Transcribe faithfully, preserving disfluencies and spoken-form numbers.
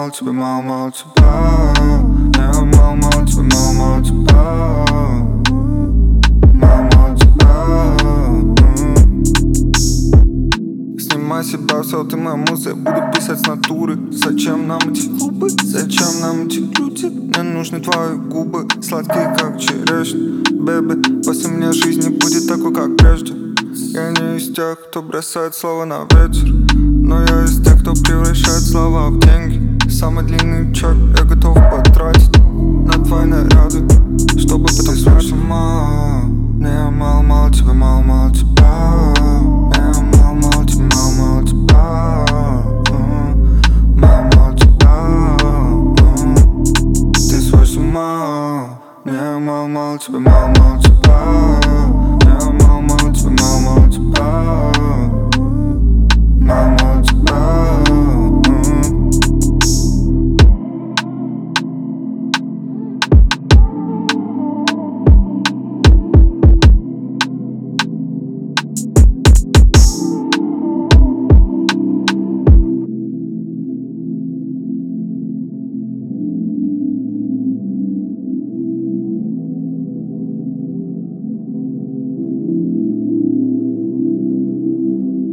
мало-мало тебя, мало-мало тебя. Не, мало-мало тебя, мало-мало тебя. Мало-мало тебя. Снимай себя, все, ты моя муза, я буду писать с натуры. Зачем нам эти клубы, зачем нам эти люди? Мне нужны твои губы, сладкие как черешня. Бэби, после меня жизнь не будет такой, как прежде. Я не из тех, кто бросает слова на ветер, но я из тех, кто превращает слова в деньги. Самый длинный чек я готов потратить на твои наряды, чтобы потом связать с ума. Не, мало-мало тебя, мало-мало тебя. Не, мало-мало тебя, мало-мало тебя. Мало-мало тебя. Ты свой с ума. Не, мало-мало тебя, мало-мало тебя. Не, мало-мало тебя, мало-мало тебя. Мало-мало